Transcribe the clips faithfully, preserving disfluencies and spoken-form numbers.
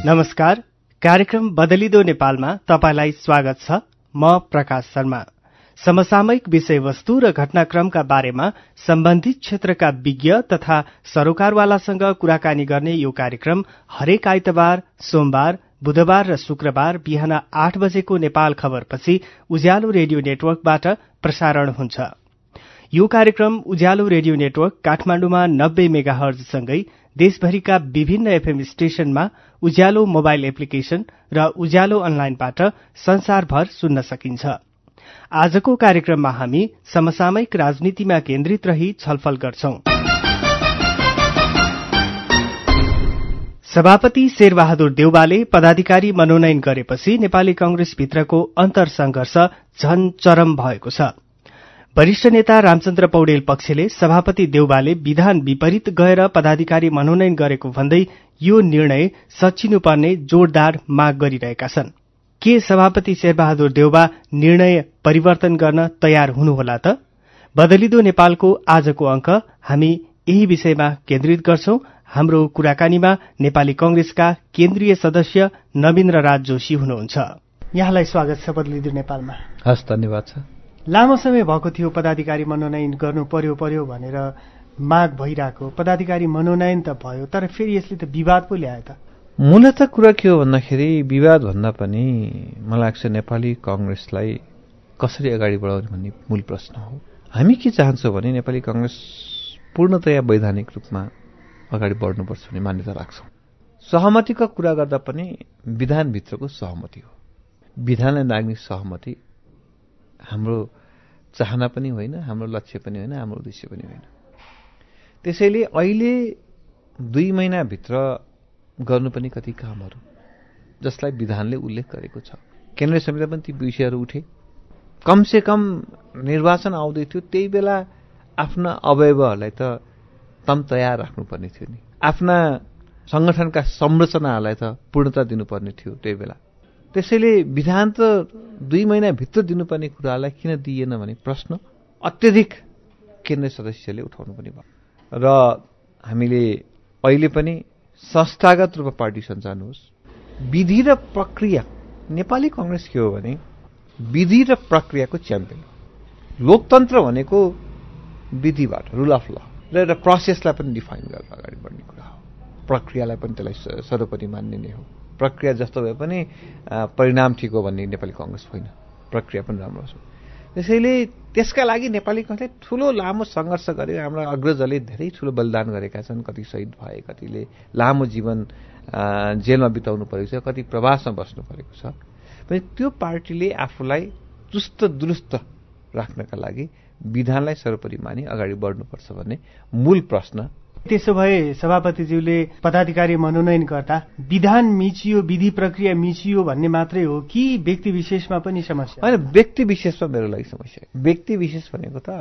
नमस्कार, कार्यक्रम बदलिदो नेपालमा तपाईलाई स्वागत छ। म प्रकाश शर्मा। समसामयिक विषयवस्तु र घटनाक्रमका बारेमा सम्बन्धित क्षेत्रका विज्ञ तथा सरोकारवालासँग कुराकानी गर्ने यो कार्यक्रम हरेक आइतबार, सोमबार, बुधबार र शुक्रबार बिहान आठ बजेको नेपाल खबरपछि उज्यालो रेडियो नेटवर्कबाट प्रसारण हुन्छ। यो कार्यक्रम उज्यालो रेडियो नेटवर्क काठमाडौँमा नब्बे मेगाहर्जसँगै देशभरिका विभिन्न एफएम स्टेशनमा उज्यालो मोबाइल एप्लिकेशन र उज्यालो अनलाइनबाट संसारभर सुन्न सकिन्छ। आजको कार्यक्रममा हामी समसामयिक राजनीतिमा केन्द्रित रही छलफल गर्छौं। सभापति शेरबहादुर देउवाले पदाधिकारी मनोनयन गरेपछि नेपाली कंग्रेसभित्रको अन्तरसंघर्ष झन चरम भएको छ। वरिष्ठ नेता रामचन्द्र पौडेल पक्षले सभापति देउवाले विधान विपरीत गएर पदाधिकारी मनोनयन गरेको भन्दै यो निर्णय सच्चिनुपर्ने जोरदार माग गरिरहेका छन्। के सभापति शेरबहादुर देउवा निर्णय परिवर्तन गर्न तयार हुनुहोला त? बदलिदो नेपालको आजको अंक हामी यही विषयमा केन्द्रित गर्छौं। हाम्रो कुराकानीमा नेपाली कंग्रेसका केन्द्रीय सदस्य नवीन्द्र राज जोशी हुनुहुन्छ। यहाँलाई स्वागत छ बदलिदो नेपालमा। हस्, धन्यवाद छ। लामो समय भएको थियो पदाधिकारी मनोनयन गर्नु पर्यो पर्यो भनेर माग भइरहेको। पदाधिकारी मनोनयन त भयो, तर फेरि यसले त विवाद पो ल्यायो त। मूलत कुरा के हो भन्दाखेरि विवाद भन्दा पनि मलाई लाग्छ नेपाली कंग्रेसलाई कसरी अगाडि बढाउने भन्ने मूल प्रश्न हो। हामी के चाहन्छौँ भने नेपाली कंग्रेस पूर्णतया वैधानिक रूपमा अगाडि बढ्नुपर्छ भन्ने मान्यता राख्छौँ। सहमतिका कुरा गर्दा पनि विधानभित्रको सहमति हो। विधानलाई नाग्ने सहमति हाम्रो चाहना पनि होइन, हाम्रो लक्ष्य पनि होइन, हाम्रो उद्देश्य पनि होइन। त्यसैले अहिले दुई महिनाभित्र गर्नु पनि कति कामहरू जसलाई विधानले उल्लेख गरेको छ। केन्द्रीय समितिमा पनि ती विषयहरू उठे। कमसे कम निर्वाचन आउँदै थियो, त्यही बेला आफ्ना अवयवहरूलाई त तम तयार राख्नुपर्ने थियो नि। आफ्ना संगठनका संरचनाहरूलाई त पूर्णता दिनुपर्ने थियो त्यही बेला। त्यसैले विधान त दुई महिनाभित्र दिनुपर्ने कुरालाई किन दिइएन भने प्रश्न अत्यधिक केन्द्रीय सदस्यले उठाउनु पनि भयो। र हामीले अहिले पनि संस्थागत रूपमा पार्टी सञ्चालन होस्, विधि र प्रक्रिया। नेपाली कंग्रेस के हो भने विधि र प्रक्रियाको च्याम्पियन। लोकतन्त्र भनेको विधिबाट, रुल अफ ल र एउटा प्रोसेसलाई पनि डिफाइन गरेर अगाडि बढ्ने कुरा हो। प्रक्रियालाई पनि त्यसलाई सर्वोपरि मान्ने नै हो। प्रक्रिया जस्तो भए पनि परिणाम ठिक हो भन्ने नेपाली कंग्रेस होइन, प्रक्रिया पनि राम्रो छ। त्यसैले त्यसका लागि नेपाली कंग्रेसले ठूलो लामो संघर्ष गरे। हाम्रा अग्रजले धेरै ठूलो बलिदान गरेका छन्। कति शहीद भए, कतिले लामो जीवन जेलमा बिताउनु परेको छ, कति प्रवासमा बस्नु परेको छ। भने त्यो पार्टीले आफूलाई चुस्त दुरुस्त राख्नका लागि विधानलाई सर्वोपरि मानि अगाडि बढ्नुपर्छ भन्ने मूल प्रश्न। त्यसो भए सभापतिज्यूले पदाधिकारी मनोनयन गर्दा विधान मिचियो, विधि प्रक्रिया मिचियो भन्ने मात्रै हो कि व्यक्ति विशेषमा पनि समस्या? होइन, व्यक्ति विशेषमा मेरो लागि समस्या। व्यक्ति विशेष भनेको त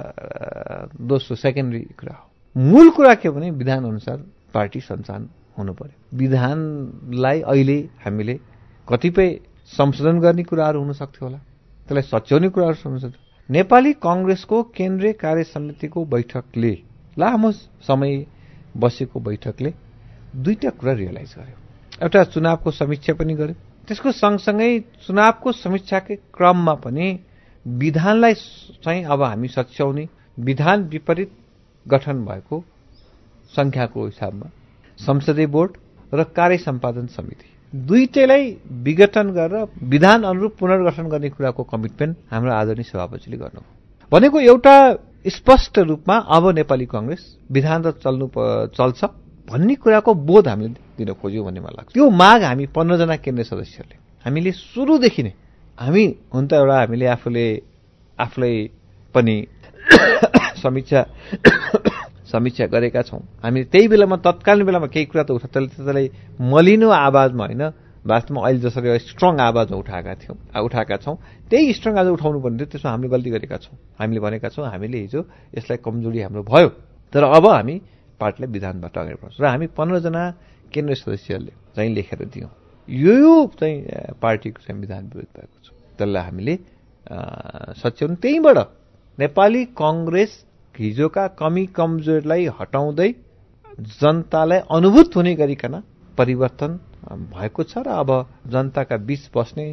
दोस्रो सेकेन्डरी कुरा हो। मूल कुरा के भने विधान अनुसार पार्टी सञ्चालन हुनु पर्यो। विधानलाई अहिले हामीले कतिपय संशोधन गर्ने कुराहरू हुन सक्थ्यो होला, त्यसलाई सच्याउने कुराहरू हुन सक्थ्यो। नेपाली कंग्रेसको केन्द्रीय कार्य समितिको बैठकले, लामो समय बसेको बैठकले दुईटा कुरा रियलाइज गर्यो। एउटा चुनावको समीक्षा पनि गर्यो, त्यसको सँगसँगै चुनावको समीक्षाकै क्रममा पनि विधानलाई चाहिँ अब हामी सच्याउने, विधान विपरीत गठन भएको संख्याको हिसाबमा संसदीय बोर्ड र कार्य सम्पादन समिति दुईटैलाई विघटन गरेर विधान अनुरूप पुनर्गठन गर्ने कुराको कमिटमेन्ट हाम्रो आदरणीय सभापतिले गर्नुभयो। भनेको एउटा स्पष्ट रूपमा अब नेपाली कंग्रेस विधान त चल्नु चल्छ भन्ने कुराको बोध हामीले दिन खोज्यौँ भन्ने मलाई लाग्छ। त्यो माग हामी पन्ध्रजना केन्द्रीय सदस्यहरूले हामीले सुरुदेखि नै, हामी हुन त एउटा हामीले आफूले आफूलाई पनि समीक्षा समीक्षा गरेका छौँ। हामीले त्यही बेलामा तत्कालीन बेलामा केही कुरा त उठा त्यसलाई मलिनो आवाजमा होइन, वास्तवमा अहिले जसरी स्ट्रङ आवाजमा उठाएका थियौँ उठाएका छौँ त्यही स्ट्रङ आवाज उठाउनु पर्ने थियो। त्यसमा हामीले गल्ती गरेका छौँ। हामीले भनेका छौँ हामीले हिजो यसलाई कमजोरी हाम्रो भयो, तर अब हामी पार्टीलाई विधानबाट अगाडि बढ्छौँ र हामी पन्ध्रजना केन्द्रीय सदस्यहरूले चाहिँ लेखेर दियौँ यो यो चाहिँ पार्टीको चाहिँ विधान विरोध भएको छ, त्यसलाई हामीले सच्याउनु। त्यहीँबाट नेपाली कंग्रेस हिजोका कमी कमजोरीलाई हटाउँदै जनतालाई अनुभूत हुने गरिकन परिवर्तन भएको छ र अब जनताका बीच बस्ने,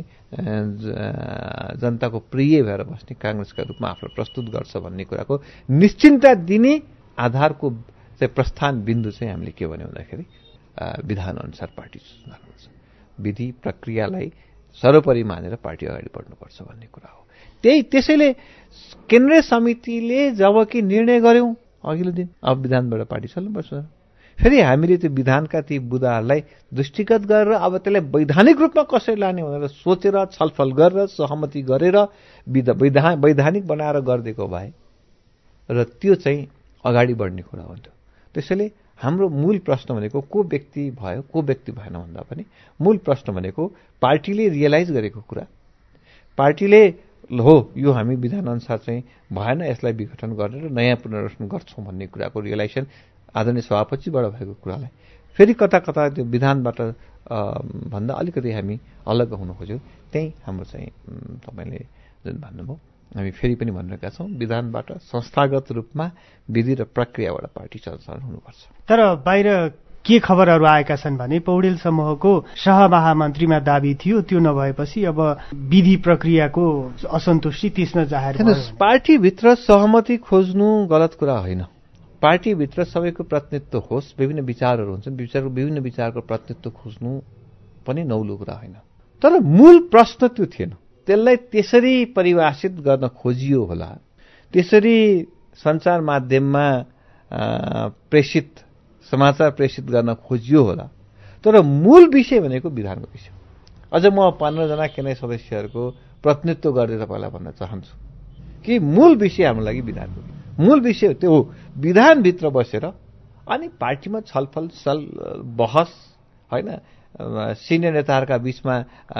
जनताको प्रिय भएर बस्ने कांग्रेसका रूपमा आफूलाई प्रस्तुत गर्छ भन्ने कुराको निश्चिन्ता दिने आधारको चाहिँ प्रस्थान बिन्दु चाहिँ हामीले के भन्यो भन्दाखेरि विधान अनुसार पार्टी चुनाव हुन्छ, विधि प्रक्रियालाई सर्वोपरि मानेर पार्टी अगाडि बढ्नुपर्छ भन्ने कुरा हो। त्यही त्यसैले केन्द्रीय समितिले जब कि निर्णय गर्यौं अघिल्लो दिन अब विधानबाट पार्टी चल्नुपर्छ, फेरि हामीले त्यो विधानका ती बुदाहरूलाई दृष्टिगत गरेर अब त्यसलाई वैधानिक रूपमा कसरी लाने भनेर सोचेर छलफल गरेर सहमति गरेर वैधानिक बनाएर गरिदिएको भए र त्यो चाहिँ अगाडि बढ्ने कुरा हुन्थ्यो। त्यसैले हाम्रो मूल प्रश्न भनेको को व्यक्ति भयो को व्यक्ति भएन भन्दा पनि मूल प्रश्न भनेको पार्टीले रियलाइज गरेको कुरा, पार्टीले हो यो हामी विधान अनुसार चाहिँ भएन, यसलाई विघटन गरेर नयाँ पुनर्गठन गर्छौं भन्ने कुराको रियलाइजेसन आदरणीय सभापतिबाट भएको कुरालाई फेरि कता कता त्यो विधानबाट भन्दा अलिकति हामी अलग हुन खोज्यौं। त्यही हाम्रो चाहिँ तपाईले जुन भन्नुभयो हामी फेरि पनि भनिरहेका छौं, विधानबाट संस्थागत रूपमा विधि र प्रक्रियाबाट पार्टी सञ्चालन हुनुपर्छ। तर बाहिर के खबरहरू आएका छन् भने पौडेल समूहको सहमहामन्त्रीमा दाबी थियो, त्यो नभएपछि अब विधि प्रक्रियाको असन्तुष्टि त्यसमा जाहेर भयो। पार्टीभित्र सहमति खोज्नु गलत कुरा होइन, पार्टीभित्र सबैको प्रतिनिधित्व होस्, विभिन्न विचारहरू हुन्छन्, विचारको विभिन्न विचारको प्रतिनिधित्व खोज्नु पनि नौलो कुरा होइन। तर मूल प्रश्न त्यो थिएन, त्यसलाई त्यसरी परिभाषित गर्न खोजियो होला, त्यसरी सञ्चार माध्यममा प्रेषित समाचार प्रेषित गर्न खोजियो होला। तर मूल विषय भनेको विधानको विषय। अझ म पन्ध्रजना केन्द्रीय सदस्यहरूको प्रतिनिधित्व गर्दै तपाईँलाई भन्न चाहन्छु कि मूल विषय हाम्रो लागि विधानको मूल विषय त्यो हो। विधानभित्र बसेर अनि पार्टीमा छलफल सल बहस होइन, सिनियर नेताहरूका बीचमा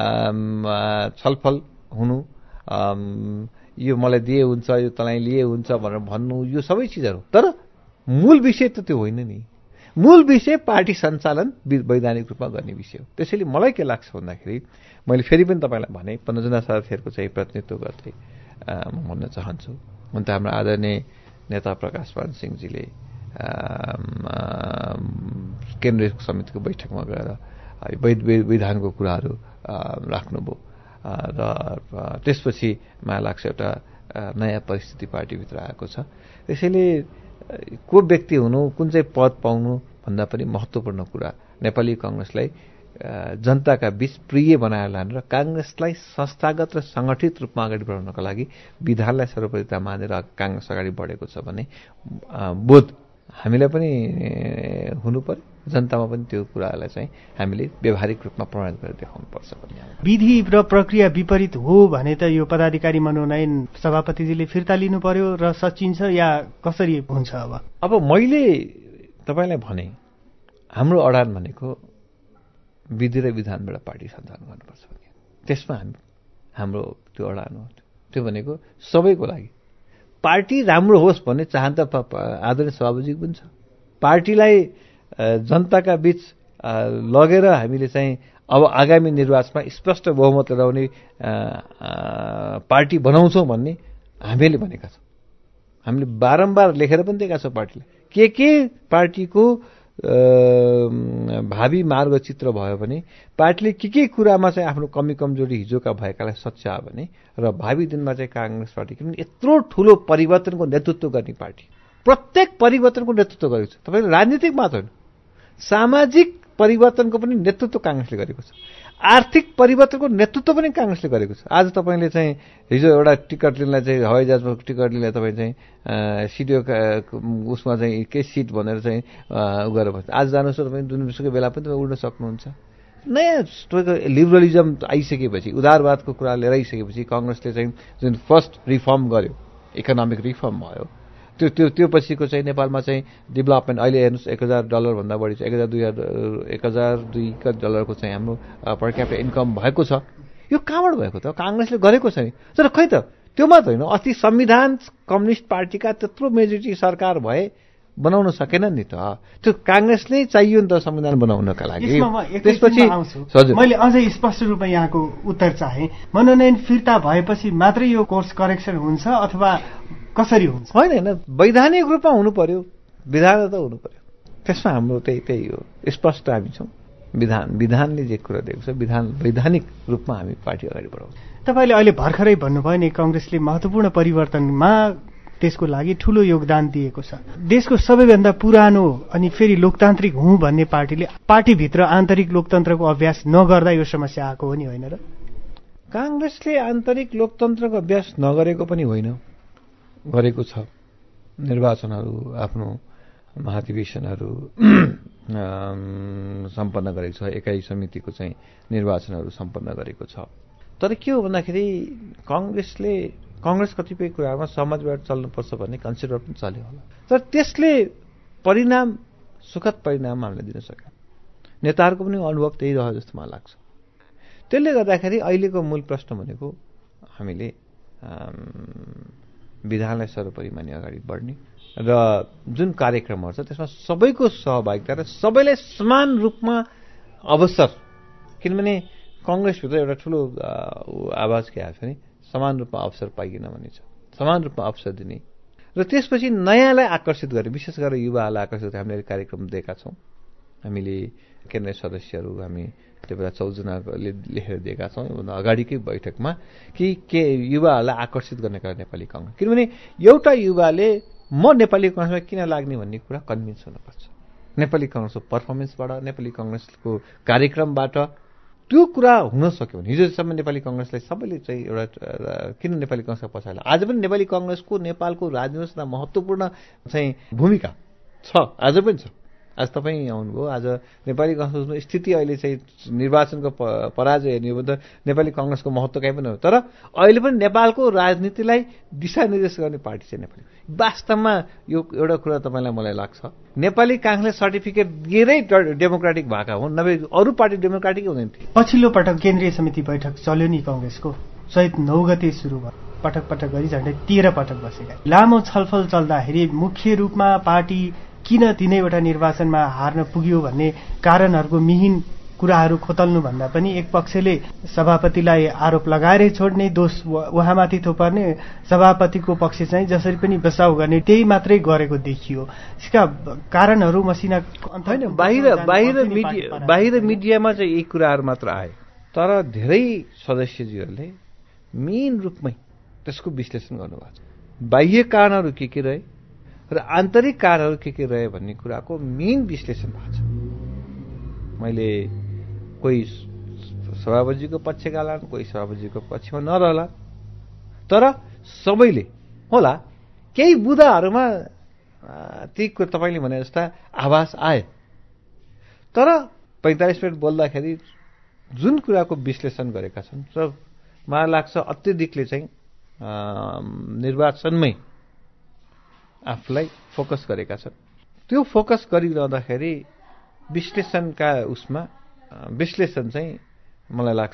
छलफल हुनु, यो मलाई दिए हुन्छ यो तँलाई लिए हुन्छ भनेर भन्नु, यो सबै चिजहरू। तर मूल विषय त त्यो होइन नि, मूल विषय पार्टी सञ्चालन वैधानिक रूपमा गर्ने विषय हो। त्यसैले मलाई के लाग्छ भन्दाखेरि मैले फेरि पनि तपाईँलाई भने पन्ध्रजना साथीहरूको चाहिँ प्रतिनिधित्व गर्दै म भन्न चाहन्छु। हुन त हाम्रो आदरणीय नेता प्रकाश मान सिंहजीले केन्द्रीय समितिको बैठकमा गएर विधानको कुराहरू राख्नुभयो र त्यसपछि मलाई लाग्छ एउटा नयाँ परिस्थिति पार्टीभित्र आएको छ। त्यसैले को व्यक्ति हुनु, कुन चाहिँ पद पाउनु भन्दा पनि महत्त्वपूर्ण कुरा नेपाली कांग्रेसलाई जनताका बीच प्रिय बनाएर लाने र कांग्रेसलाई संस्थागत र संगठित रूपमा अगाडि बढाउनका लागि विधानलाई सर्वोपरि मानेर कांग्रेस अगाडि बढेको छ भन्ने बोध हामीलाई पनि हुनु पर्यो, जनतामा पनि त्यो कुरालाई चाहिँ हामीले व्यावहारिक रूपमा प्रमाणित गरेर देखाउनुपर्छ भन्ने। विधि र प्रक्रिया विपरीत हो भने त यो पदाधिकारी मनोनयन सभापतिजीले फिर्ता लिनु पर्यो र सचिन्छ या कसरी हुन्छ? अब अब मैले तपाईँलाई भने हाम्रो अडान भनेको विधि र विधानबाट पार्टी सञ्चालन गर्नुपर्छ भन्ने, त्यसमा हामी हाम्रो त्यो अडान हो। त्यो भनेको सबैको लागि पार्टी राम्रो होस् भन्ने चाहना त आदरणीय सभापति पनि छ। पार्टीलाई जनताका बीच लगेर हामीले चाहिँ अब आगामी निर्वाचनमा स्पष्ट बहुमत ल्याउने पार्टी बनाउँछौँ भन्ने हामीले भनेका छौँ। हामीले बारम्बार लेखेर पनि दिएका छौँ पार्टीलाई के के पार्टीको भावी मार्ग चित्र भयो भने पार्टीले के के कुरामा चाहिँ आफ्नो कमी कमजोरी हिजोका भएकालाई सच्यायो भने र भावी दिनमा चाहिँ कांग्रेस पार्टी किन यत्रो ठूलो परिवर्तनको नेतृत्व गर्ने पार्टी, प्रत्येक परिवर्तनको नेतृत्व गरेको छ। तपाईले राजनीतिक मात्र होइन, सामाजिक परिवर्तनको पनि नेतृत्व कांग्रेसले गरेको छ, आर्थिक परिवर्तनको नेतृत्व पनि कांग्रेसले गरेको छ। आज तपाईँले चाहिँ हिजो एउटा टिकट लिनलाई चाहिँ हवाई जहाजमा टिकट लिनलाई तपाईँ चाहिँ सिडिओ उसमा चाहिँ के सिट भनेर चाहिँ उ गरेर बस्छ। आज जानुहोस् त तपाईँ जुनसुकै बेला पनि तपाईँ उड्न सक्नुहुन्छ। नयाँ तपाईँको लिबरलिजम आइसकेपछि, उदारवादको कुरा लिएर आइसकेपछि कांग्रेसले चाहिँ जुन फर्स्ट रिफर्म गर्यो, इकोनोमिक रिफर्म भयो, त्यो त्यो त्यो पछिको चाहिँ नेपालमा चाहिँ डेभलपमेन्ट अहिले हेर्नुहोस् एक हजार डलरभन्दा बढी छ, एक हजार दुई एक हजार दुई डलरको चाहिँ हाम्रो पर क्यापिटा इन्कम भएको छ। यो कहाँबाट भएको त? कांग्रेसले गरेको छ नि। तर खै त त्यो मात्र होइन, अस्ति संविधान कम्युनिस्ट पार्टीका त्यत्रो मेजोरिटी सरकार भए बनाउन सकेन नि त। त्यो कांग्रेसले चाहियो नि त संविधान बनाउनका लागि। त्यसपछि मैले अझै स्पष्ट रूपमा यहाँको उत्तर चाहे, मनोनयन फिर्ता भएपछि मात्रै यो कोर्स करेक्सन हुन्छ अथवा कसरी हुन्छ? होइन होइन, वैधानिक रूपमा हुनु पर्यो, विधान त हुनु पर्यो। त्यसमा हाम्रो त्यही त्यही हो, स्पष्ट हामी छौँ। विधान विधानले जे कुरा दिएको छ विधान वैधानिक रूपमा हामी पार्टी अगाडि बढाउँछौँ। तपाईँले अहिले भर्खरै भन्नुभयो नि कांग्रेसले महत्त्वपूर्ण परिवर्तनमा त्यसको लागि ठूलो योगदान दिएको छ। देशको सबैभन्दा पुरानो अनि फेरि लोकतान्त्रिक हुँ भन्ने पार्टीले पार्टीभित्र आन्तरिक लोकतन्त्रको अभ्यास नगर्दा यो समस्या आएको हो नि होइन र? कांग्रेसले आन्तरिक लोकतन्त्रको अभ्यास नगरेको पनि होइन, गरेको छ। निर्वाचनहरू आफ्नो महाधिवेशनहरू सम्पन्न गरेको छ, एकाइ समितिको चाहिँ निर्वाचनहरू सम्पन्न गरेको छ। तर के हो भन्दाखेरि कांग्रेसले कांग्रेस कतिपय कुरामा समाजबाट चल्नुपर्छ भन्ने कन्सिडर पनि चल्यो होला, तर त्यसले परिणाम सुखद परिणाम हामीले दिन सक्यो। नेताहरूको पनि अनुभव त्यही रह्यो जस्तो मलाई लाग्छ। त्यसले गर्दाखेरि अहिलेको मूल प्रश्न भनेको हामीले विधानलाई सर्वोपरि मानि अगाडि बढ्ने र जुन कार्यक्रमहरू छ त्यसमा सबैको सहभागिता र सबैलाई समान रूपमा अवसर, किनभने कांग्रेसभित्र एउटा ठुलो आवाज के आएको छ नि समान रूपमा अवसर पाइएन भन्ने छ, समान रूपमा अवसर दिने र त्यसपछि नयाँलाई आकर्षित गरे, विशेष गरेर युवाहरूलाई आकर्षित गरे। हामीले कार्यक्रम दिएका छौँ। हामीले केन्द्रीय सदस्यहरू हामी त्यो बेला चौधजनाले लेखेर दिएका छौँ योभन्दा अगाडिकै बैठकमा कि के युवाहरूलाई आकर्षित गर्ने कुरा नेपाली कांग्रेस, किनभने एउटा युवाले म नेपाली कांग्रेसमा किन लाग्ने भन्ने कुरा कन्भिन्स हुनुपर्छ। नेपाली कांग्रेसको पर्फर्मेन्सबाट, नेपाली कांग्रेसको कार्यक्रमबाट त्यो कुरा हुन सक्यो भने हिजोसम्म नेपाली कांग्रेसलाई सबैले चाहिँ एउटा किन नेपाली कांग्रेसका पछाडि, आज पनि नेपाली कांग्रेसको नेपालको राजनीतिमा महत्त्वपूर्ण चाहिँ भूमिका छ, आज पनि छ। आज तपाईँ आउनुभयो, आज नेपाली कांग्रेसको स्थिति अहिले चाहिँ निर्वाचनको पराजय हेर्ने हो भने त नेपाली कांग्रेसको महत्त्व कहीँ पनि हो, तर अहिले पनि नेपालको राजनीतिलाई दिशानिर्देश गर्ने पार्टी चाहिँ नेपाली। वास्तवमा यो एउटा कुरा तपाईँलाई मलाई लाग्छ, नेपाली कांग्रेसले सर्टिफिकेट दिएरै डेमोक्रेटिक भएका हुन्, नभए अरू पार्टी डेमोक्रेटिकै हुँदैन थिए। पछिल्लो पटक केन्द्रीय समिति बैठक चल्यो नि कांग्रेसको, चैत नौ गते सुरु भयो, पटक पटक गरी झन्डै तेह्र पटक बसेका। लामो छलफल चल्दाखेरि मुख्य रूपमा पार्टी किन तीनैवटा निर्वाचनमा हार्न पुग्यो भन्ने कारणहरूको मिहिन कुराहरू खोतल्नु भन्दा पनि एक पक्षले सभापतिलाई आरोप लगाएरै छोड्ने, दोष उहाँमाथि थोपर्ने, सभापतिको पक्ष चाहिँ जसरी पनि बचाउ गर्ने त्यही मात्रै गरेको देखियो। यसका कारणहरू मसिना होइन, बाहिर बाहिर मिडिया बाहिर मिडियामा चाहिँ यी कुराहरू मात्र आए, तर धेरै सदस्यजीहरूले मेन रूपमै त्यसको विश्लेषण गर्नुभएको छ। बाह्य कारणहरू के के रहे र आन्तरिक कारणहरू के के रहे भन्ने कुराको मेन विश्लेषण भएको छ। मैले कोही सभापतिजीको पक्षका लान्, कोही सभापतिजीको पक्षमा नरहला, तर सबैले होला केही बुदाहरूमा ती तपाईँले भने जस्ता आभास आए, तर पैँतालिस मिनट बोल्दाखेरि जुन कुराको विश्लेषण गरेका छन् र मलाई लाग्छ अत्यधिकले चाहिँ निर्वाचनमै आफूलाई फोकस गरेका छन्। त्यो फोकस गरिरहँदाखेरि विश्लेषणका उसमा विश्लेषण चाहिँ मलाई लाग्छ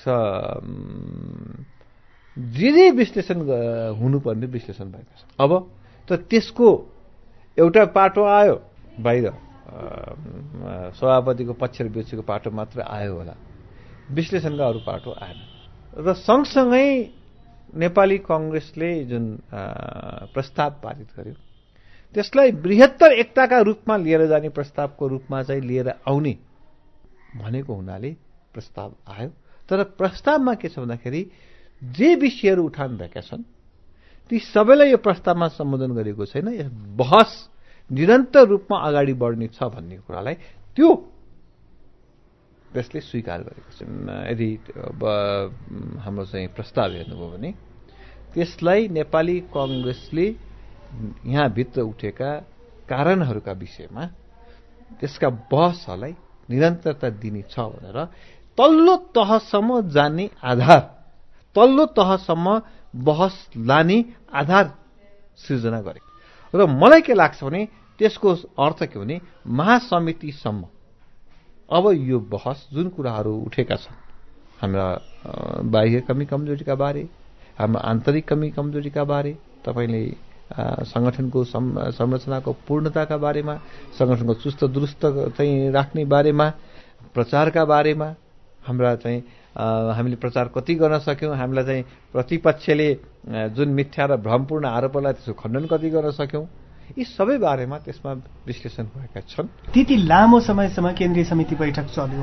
जे जे विश्लेषण हुनुपर्ने विश्लेषण भएको छ। अब त त्यसको एउटा पाटो आयो, बाहिर सभापतिको पक्ष र विपक्षको पाटो मात्र आयो होला, विश्लेषणका अरू पाटो आएन। र सँगसँगै नेपाली कांग्रेसले जुन प्रस्ताव पारित गर्यो त्यसलाई बृहत्तर एकताका रूपमा लिएर जाने प्रस्तावको रूपमा चाहिँ लिएर आउने भनेको हुनाले प्रस्ताव आयो। तर प्रस्तावमा के छ भन्दाखेरि जे विषयहरू उठान भएका छन् ती सबैलाई यो प्रस्तावमा सम्बोधन गरेको छैन। बहस निरन्तर रूपमा अगाडि बढ्ने छ भन्ने कुरालाई त्यो त्यसले स्वीकार गरेको छ। यदि हाम्रो चाहिँ प्रस्ताव हेर्नुभयो भने त्यसलाई नेपाली कांग्रेसले यहाँभित्र उठेका कारणहरूका विषयमा त्यसका बहसहरूलाई निरन्तरता दिने छ भनेर तल्लो तहसम्म जाने आधार, तल्लो तहसम्म बहस लाने आधार सृजना गरेको। र मलाई के लाग्छ भने त्यसको अर्थ के भने महासमितिसम्म अब यो बहस जुन कुराहरू उठेका छन्, हाम्रा बाह्य कमी कमजोरीका बारे, हाम्रो आन्तरिक कमी कमजोरीका बारे, तपाईँले संगठनको संरचनाको पूर्णताका बारेमा, संगठनको चुस्त दुरुस्त चाहिँ राख्ने बारेमा, प्रचारका बारेमा, हाम्रा चाहिँ हामीले प्रचार कति गर्न सक्यौँ, हामीलाई चाहिँ प्रतिपक्षले जुन मिथ्या र भ्रमपूर्ण आरोपलाई त्यसको खण्डन कति गर्न सक्यौँ, यी सबै बारेमा त्यसमा विश्लेषण भएका छन्। त्यति लामो समयसम्म केन्द्रीय समिति बैठक चल्यो,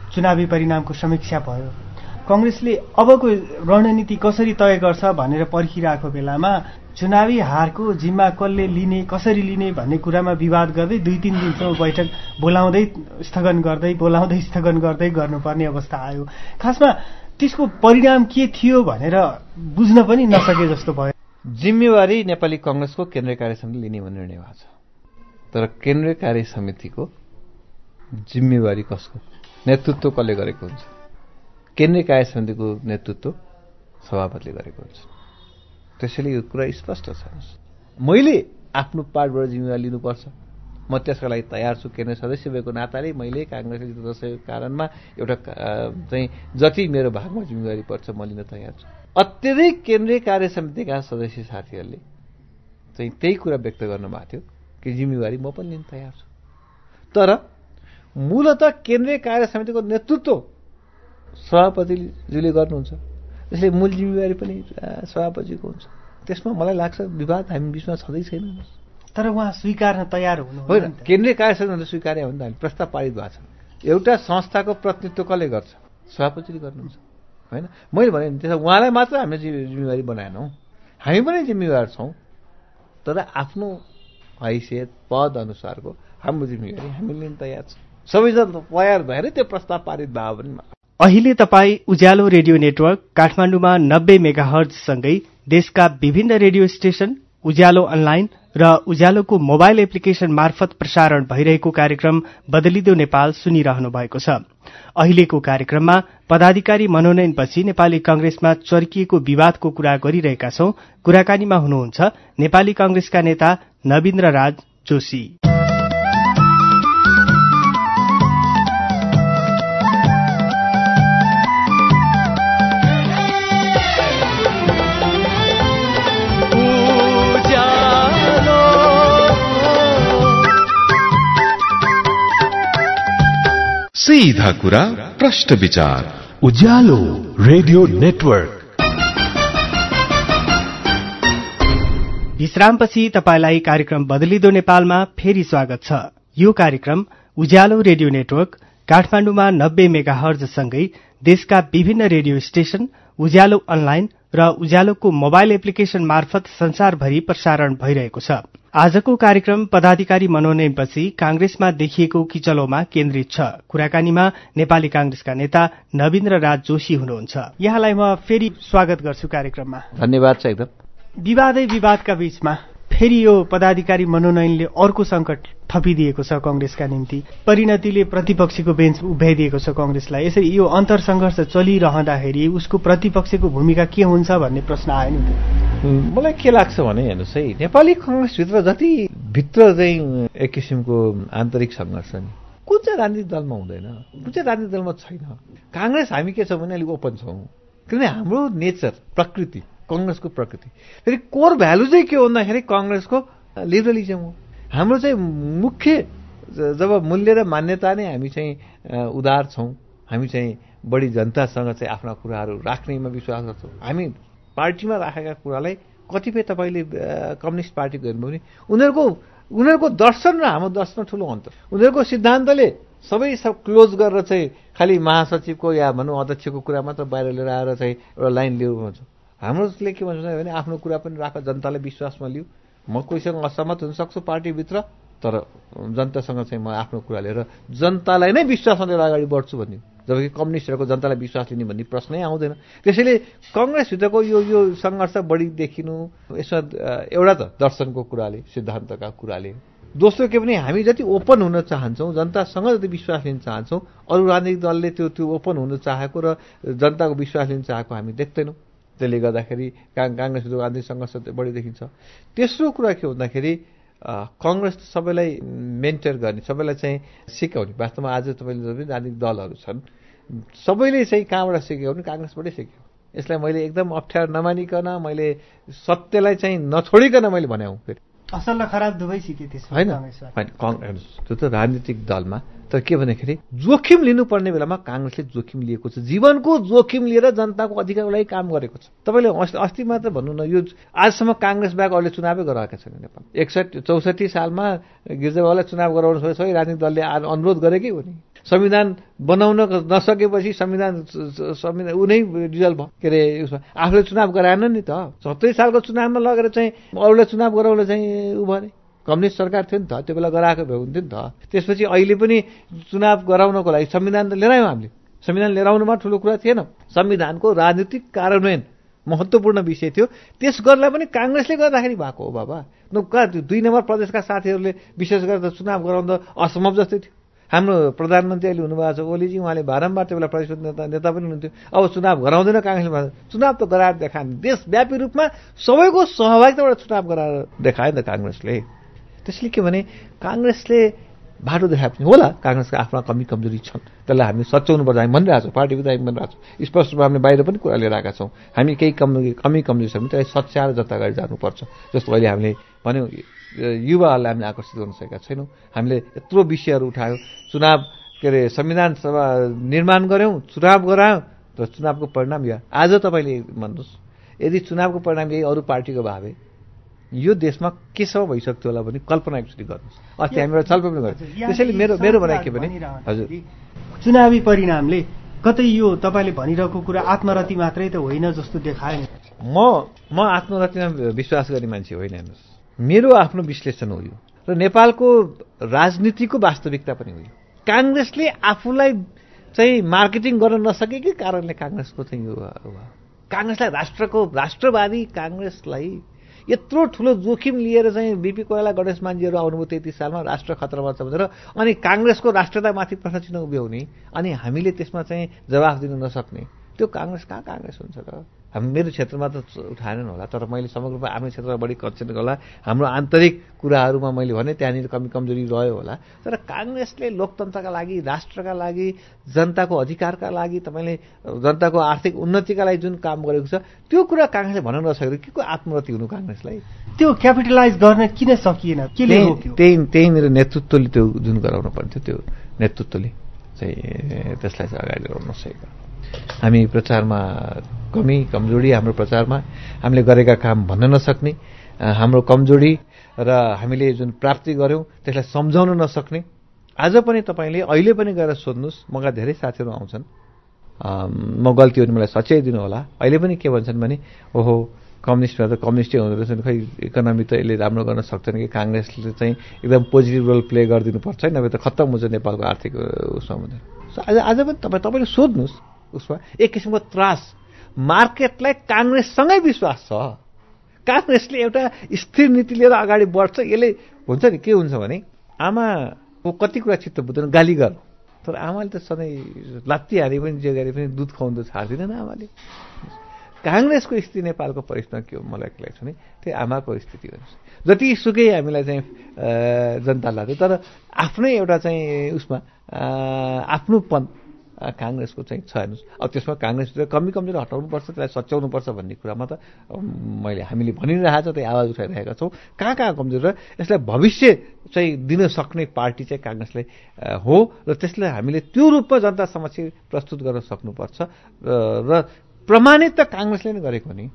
चुनावी परिणामको समीक्षा भयो। कांग्रेसले अबको रणनीति कसरी तय गर्छ भनेर पर्खिरहेको बेलामा चुनावी हारको जिम्मा कसले लिने कसरी लिने भन्ने कुरामा विवाद गर्दै दुई तीन दिनसम्म बैठक बोलाउँदै स्थगन गर्दै बोलाउँदै स्थगन गर्दै गर्नुपर्ने अवस्था आयो। खासमा त्यसको परिणाम के थियो भनेर बुझ्न पनि नसके जस्तो भयो। जिम्मेवारी नेपाली कांग्रेसको केन्द्रीय कार्य समितिले लिने भन्ने निर्णय भएको छ। तर केन्द्रीय कार्य समितिको जिम्मेवारी कसको, नेतृत्व कसले गरेको हुन्छ? केन्द्रीय कार्य समितिको नेतृत्व सभापतिले गरेको हुन्छ। त्यसैले यो कुरा स्पष्ट छ। मैले आफ्नो पार्टबाट जिम्मेवारी लिनुपर्छ, म त्यसका लागि तयार छु। केन्द्रीय सदस्य भएको नाताले मैले कांग्रेसले जित्दछको कारणमा एउटा चाहिँ जति मेरो भागमा जिम्मेवारी पर्छ म लिन तयार छु। अत्यधिक केन्द्रीय कार्य समितिका सदस्य साथीहरूले चाहिँ त्यही कुरा व्यक्त गर्नुभएको थियो कि जिम्मेवारी म पनि लिन तयार छु। तर मूलत केन्द्रीय कार्य समितिको नेतृत्व सभापतिले गर्नुहुन्छ, त्यसले मूल जिम्मेवारी पनि सभापतिको हुन्छ। त्यसमा मलाई लाग्छ विवाद हामी बीचमा छँदै छैन। तर उहाँ स्वीकार्न तयार हुनु होइन। केन्द्रीय कार्य समितिले स्वीकार्य हो भने प्रस्ताव पारित भएको छ। एउटा संस्थाको प्रतिनिधित्व कसले गर्छ? सभापतिले गर्नुहुन्छ, होइन? मैले भने त्यसो उहाँलाई मात्र हामीले जिम्मेवारी बनाएनौँ, हामी पनि जिम्मेवार छौँ। तर आफ्नो हैसियत पद अनुसारको हाम्रो जिम्मेवारी हामीले लिन तयार छौँ। सबैजना तयार भएर त्यो प्रस्ताव पारित भयो भने। अहिले तपाईँ उज्यालो रेडियो नेटवर्क काठमाडौँमा नब्बे मेगाहर्जसँगै देशका विभिन्न रेडियो स्टेशन, उज्यालो अनलाइन र उज्यालोको मोबाइल एप्लिकेशन मार्फत प्रसारण भइरहेको कार्यक्रम बदलिदो नेपाल सुनिरहनु भएको छ। अहिलेको कार्यक्रममा पदाधिकारी मनोनयनपछि नेपाली कांग्रेसमा चर्किएको विवादको कुरा गरिरहेका छौं। कुराकानीमा हुनुहुन्छ नेपाली कांग्रेसका नेता नवीन्द्र राज जोशी। सीधा कुरा प्रश्न विचार उज्यालो रेडियो नेटवर्क। विश्रामपछि तपाईलाई कार्यक्रम बदलिदो नेपालमा फेरि स्वागत छ। यो कार्यक्रम उज्यालो रेडियो नेटवर्क काठमाडौँमा नब्बे मेगाहर्जसँगै देशका विभिन्न रेडियो स्टेशन, उज्यालो अनलाइन र उज्यालोको मोबाइल एप्लिकेशन मार्फत संसारभरि प्रसारण भइरहेको छ। आजको कार्यक्रम पदाधिकारी मनोनयनपछि कांग्रेसमा देखिएको किचलोमा केन्द्रित छ। कुराकानीमा नेपाली कांग्रेसका नेता नवीन्द्र राज जोशी हुनुहुन्छ। यहाँलाई म फेरि स्वागत गर्छु कार्यक्रममा। धन्यवाद छ। एकदम विवादै विवादका बीचमा फेरि यो पदाधिकारी मनोनयनले अर्को संकट थपिदिएको छ कांग्रेसका निम्ति। परिणतिले प्रतिपक्षको बेन्च उभ्याइदिएको छ कांग्रेसलाई। यसरी यो अन्तर संघर्ष चलिरहँदाखेरि उसको प्रतिपक्षको भूमिका के हुन्छ भन्ने प्रश्न आयो नि। मलाई के लाग्छ भने हेर्नुहोस् है, नेपाली कांग्रेसभित्र जति भित्र चाहिँ एक किसिमको आन्तरिक संघर्ष नि कुन चाहिँ राजनीतिक दलमा हुँदैन, कुन चाहिँ राजनीतिक दलमा छैन। कांग्रेस हामी के छौँ भने अलिक ओपन छौँ, किनभने हाम्रो नेचर प्रकृति कांग्रेसको प्रकृति फेरि कोर भ्यालु चाहिँ के हो भन्दाखेरि कांग्रेसको लिबरलिजम हो। हाम्रो चाहिँ मुख्य जब मूल्य र मान्यता नै हामी चाहिँ उदार छौँ, हामी चाहिँ बढी जनतासँग चाहिँ आफ्ना कुराहरू राख्नेमा विश्वास गर्छौँ। हामी पार्टीमा राखेका कुरालाई कतिपय तपाईँले कम्युनिस्ट पार्टीको हेर्नुभयो भने उनीहरूको उनीहरूको दर्शन र हाम्रो दर्शन ठुलो अन्तर। उनीहरूको सिद्धान्तले सबै सब क्लोज गरेर चाहिँ खालि महासचिवको या भनौँ अध्यक्षको कुरा मात्र बाहिर लिएर आएर चाहिँ एउटा लाइन लियो भन्छ। हाम्रोले के भन्छ भने आफ्नो कुरा पनि राख, जनतालाई विश्वासमा लिऊ। म कोहीसँग असहमत हुन सक्छु पार्टीभित्र, तर जनतासँग चाहिँ म आफ्नो कुरा लिएर जनतालाई नै विश्वासमा लिएर अगाडि बढ्छु भन्ने। जबकि कम्युनिस्टहरूको जनतालाई विश्वास लिने भन्ने प्रश्नै आउँदैन। त्यसैले कांग्रेसभित्रको यो यो सङ्घर्ष बढी देखिनु यसमा एउटा त दर्शनको कुराले, सिद्धान्तका कुराले। दोस्रो के भने हामी जति ओपन हुन चाहन्छौँ, जनतासँग जति विश्वास लिन चाहन्छौँ, अरू राजनीतिक दलले त्यो त्यो ओपन हुन चाहेको र जनताको विश्वास लिन चाहेको हामी देख्दैनौँ। त्यसले गर्दाखेरि कांग्रेसको राजनीतिक सङ्घर्ष बढी देखिन्छ। तेस्रो कुरा के भन्दाखेरि कांग्रेस सबैलाई मेन्टर गर्ने, सबैलाई चाहिँ सिकाउने। वास्तवमा आज तपाईँले जब राजनीतिक दलहरू छन् सबैले चाहिँ कहाँबाट सिक्यो भने कांग्रेसबाटै सिक्यो। यसलाई मैले एकदम अप्ठ्यारो नमानिकन, मैले सत्यलाई चाहिँ नछोडिकन मैले भने हुँ। फेरि असल र खराब दुवै सिके त्यसमा होइन कांग्रेस त्यो त राजनीतिक दलमा। तर के भन्दाखेरि जोखिम लिनुपर्ने बेलामा कांग्रेसले जोखिम लिएको छ, जीवनको जोखिम लिएर जनताको अधिकारको लागि काम गरेको छ। तपाईँले अस्ति मात्र भन्नु न, यो आजसम्म कांग्रेस बाहेक अरूले चुनावै गराएका छैन नेपाल। एकसठी चौसठी सालमा गिरिजाबाबुलाई चुनाव गराउनु सबै राजनीतिक दलले अनुरोध गरेकै हो नि। संविधान बनाउन नसकेपछि संविधान संविधान ऊ नै रिजल्ट भयो के अरे उसमा आफूले चुनाव गराएन नि त। सत्तरी सालको चुनावमा लगेर चाहिँ अरूले चुनाव गराउन चाहिँ ऊ भने कम्युनिस्ट सरकार थियो नि त, त्यो बेला गराएको भए हुन्थ्यो नि त। त्यसपछि अहिले पनि चुनाव गराउनको लागि संविधान त लिएर आयौँ हामीले। संविधान लिएर आउनुमा ठुलो कुरा थिएन, संविधानको राजनीतिक कार्यान्वयन महत्त्वपूर्ण विषय थियो। त्यस गर्नलाई पनि काङ्ग्रेसले गर्दाखेरि भएको हो बाबा। न कहाँ दुई नम्बर प्रदेशका साथीहरूले विशेष गरेर त चुनाव गराउन त असम्भव जस्तै थियो। हाम्रो प्रधानमन्त्री अहिले हुनुभएको छ ओलीजी, उहाँले बारम्बार त्यो बेला प्रदेश नेता नेता पनि हुनुहुन्थ्यो। अब चुनाव गराउँदैन काङ्ग्रेसले, चुनाव त गराएर देखायो नि, देशव्यापी रूपमा सबैको सहभागिताबाट चुनाव गराएर देखायो नि त काङ्ग्रेसले। त्यसले के भने काङ्ग्रेसले बाटो देखाए पनि होला, काङ्ग्रेसका आफ्ना कमी कमजोरी छन्, त्यसलाई हामी सच्याउनुपर्छ। हामी भनिरहेको छौँ, पार्टीभित्र हामी भनिरहेको छौँ, स्पष्ट रूपमा हामीले बाहिर पनि कुरा लिएर आएका छौँ। हामी केही कम कमी कमजोरी छ भने त्यसलाई सच्याएर जनता अगाडि जानुपर्छ। जस्तो अहिले हामीले भन्यौँ युवाहरूलाई हामीले आकर्षित गर्न सकेका छैनौँ। हामीले यत्रो विषयहरू उठायो, चुनाव के अरे संविधान सभा निर्माण गऱ्यौँ, चुनाव गरायौँ, तर चुनावको परिणाम यो। आज तपाईँले भन्नुहोस् यदि चुनावको परिणाम यही अरू पार्टीको भए यो देशमा के सब भइसक्थ्यो होला भने कल्पना एकचोटि गर्नुहोस्। अस्ति हामी एउटा छलफल पनि गऱ्यौँ। त्यसैले मेरो मेरो भनाइ के भने हजुर चुनावी परिणामले कतै यो तपाईँले भनिरहेको कुरा आत्मरति मात्रै त होइन जस्तो देखायो। म म आत्मरतिमा विश्वास गर्ने मान्छे होइन। हेर्नुहोस् मेरो आफ्नो विश्लेषण हो यो, र नेपालको राजनीतिको वास्तविकता पनि हो यो। काङ्ग्रेसले आफूलाई चाहिँ मार्केटिङ गर्न नसकेकै कारणले काङ्ग्रेसको चाहिँ यो काङ्ग्रेसलाई राष्ट्रको राष्ट्रवादी काङ्ग्रेसलाई यत्रो ठुलो जोखिम लिएर चाहिँ बिपी कोइराला गणेश मान्जीहरू आउनुभयो तेत्तिस सालमा राष्ट्र खतरामा छ भनेर, अनि काङ्ग्रेसको राष्ट्रतामाथि प्रश्न चिन्ह उभ्याउने, अनि हामीले त्यसमा चाहिँ जवाफ दिन नसक्ने, त्यो काङ्ग्रेस कहाँ काङ्ग्रेस हुन्छ र? हामी मेरो क्षेत्रमा त उठाएनन् होला, तर मैले समग्र रूपमा आफ्नो क्षेत्रमा बढी कन्सर्न होला। हाम्रो आन्तरिक कुराहरूमा मैले भने त्यहाँनिर कमी कमजोरी रह्यो होला, तर काङ्ग्रेसले लोकतन्त्रका लागि, राष्ट्रका लागि, जनताको अधिकारका लागि, तपाईँले जनताको आर्थिक उन्नतिका लागि जुन काम गरेको छ त्यो कुरा काङ्ग्रेसले भन्न नसकेर के को आत्मरति हुनु काङ्ग्रेसलाई? त्यो क्यापिटलाइज गर्न किन सकिएन? केले रोक्यो? त्यही त्यही मेरो नेतृत्वले त्यो जुन गराउनु पर्थ्यो त्यो नेतृत्वले चाहिँ त्यसलाई चाहिँ अगाडि ल्याउन नसकेको। हामी प्रचारमा कमी कमजोरी, हाम्रो प्रचारमा हामीले गरेका काम भन्न नसक्ने, हाम्रो कमजोरी र हामीले जुन प्राप्ति गऱ्यौँ त्यसलाई सम्झाउन नसक्ने। आज पनि तपाईँले अहिले पनि गएर सोध्नुहोस्, मका धेरै साथीहरू आउँछन्, म गल्ती हो भने मलाई सच्याइदिनु होला। अहिले पनि के भन्छन् भने ओहो कम्युनिस्टमा त कम्युनिस्टै हुँदो रहेछ, खै इकोनोमी त यसले राम्रो गर्न सक्दैन कि, काङ्ग्रेसले चाहिँ एकदम पोजिटिभ रोल प्ले गरिदिनुपर्छ, नभए त खत्तम हुन्छ नेपालको आर्थिक उसमा भन्दैन। आज आज पनि तपाईँ तपाईँले सोध्नुहोस् उसमा एक किसिमको त्रास। मार्केटलाई काङ्ग्रेससँगै विश्वास छ, काङ्ग्रेसले एउटा स्थिर नीति लिएर अगाडि बढ्छ। यसले हुन्छ नि के हुन्छ भने आमाको कति कुरा चित्त बुझ्दैन, गाली गर्नु, तर आमाले त सधैँ लात्ती हारे पनि जे गरे पनि दुध खुवाउनु छाड्दिनन् आमाले। काङ्ग्रेसको स्थिति नेपालको परिस्थितिमा के हो मलाई के लाग्छ भने त्यो आमाको स्थिति हो। जतिसुकै हामीलाई चाहिँ जनता लाग्थ्यो, तर आफ्नै एउटा चाहिँ उसमा आफ्नोपन काङ्ग्रेसको चाहिँ छ। हेर्नुहोस् अब त्यसमा काङ्ग्रेसभित्र कमी कमजोरी हटाउनुपर्छ, त्यसलाई सच्याउनुपर्छ भन्ने कुरामा त मैले हामीले भनिरहेको छ, त्यही आवाज उठाइरहेका छौँ। कहाँ कहाँ कमजोरी र यसलाई भविष्य चाहिँ दिन सक्ने पार्टी चाहिँ काङ्ग्रेसलाई हो, र त्यसलाई हामीले त्यो रूपमा जनता समक्ष प्रस्तुत गर्न सक्नुपर्छ। र प्रमाणित त काङ्ग्रेसले नै गरेको नि।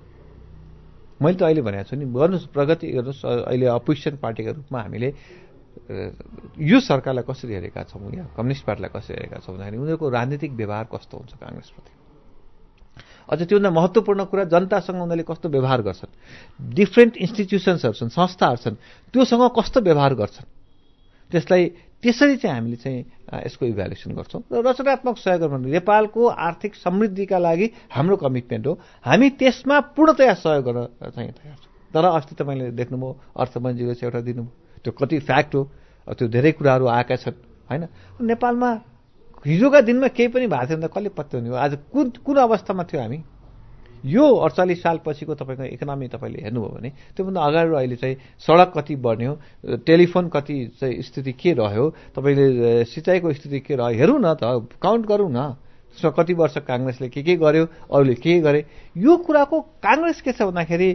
मैले त अहिले भनेको छु नि, गर्नुहोस् प्रगति गर्नुहोस्। अहिले अपोजिसन पार्टीका रूपमा हामीले यो सरकारलाई कसरी हेरेका छौँ या कम्युनिस्ट पार्टीलाई कसरी हेरेका छौँ भन्दाखेरि उनीहरूको राजनीतिक व्यवहार कस्तो हुन्छ काङ्ग्रेसप्रति। अझ त्योभन्दा महत्त्वपूर्ण कुरा जनतासँग उनीहरूले कस्तो व्यवहार गर्छन्, डिफ्रेन्ट इन्स्टिट्युसन्सहरू छन्, संस्थाहरू छन्, त्योसँग कस्तो व्यवहार गर्छन्, त्यसलाई त्यसरी चाहिँ हामीले चाहिँ यसको इभ्यालुएसन गर्छौँ। र रचनात्मक सहयोग गर्नु नेपालको आर्थिक समृद्धिका लागि हाम्रो कमिटमेन्ट हो, हामी त्यसमा पूर्णतया सहयोग गर्न चाहिँ तयार छौँ। तर अस्ति तपाईँले देख्नुभयो अर्थमन्त्रीले चाहिँ एउटा दिनुभयो, त्यो कति फ्याक्ट हो, त्यो धेरै कुराहरू आएका छन् होइन। नेपालमा हिजोका दिनमा केही पनि भएको थियो भने कसले पत्याउने हो? आज कुन कुन अवस्थामा थियो हामी? यो अडचालिस साल पछिको तपाईँको इकोनोमी तपाईँले हेर्नुभयो भने त्योभन्दा अगाडि अहिले चाहिँ सडक कति बढ्यो, टेलिफोन कति चाहिँ स्थिति के रह्यो, तपाईँले सिँचाइको स्थिति के रह्यो हेरौँ न त, काउन्ट गरौँ न। त्यसमा कति वर्ष काङ्ग्रेसले के के गर्यो, अरूले के गरे। यो कुराको काङ्ग्रेस के छ भन्दाखेरि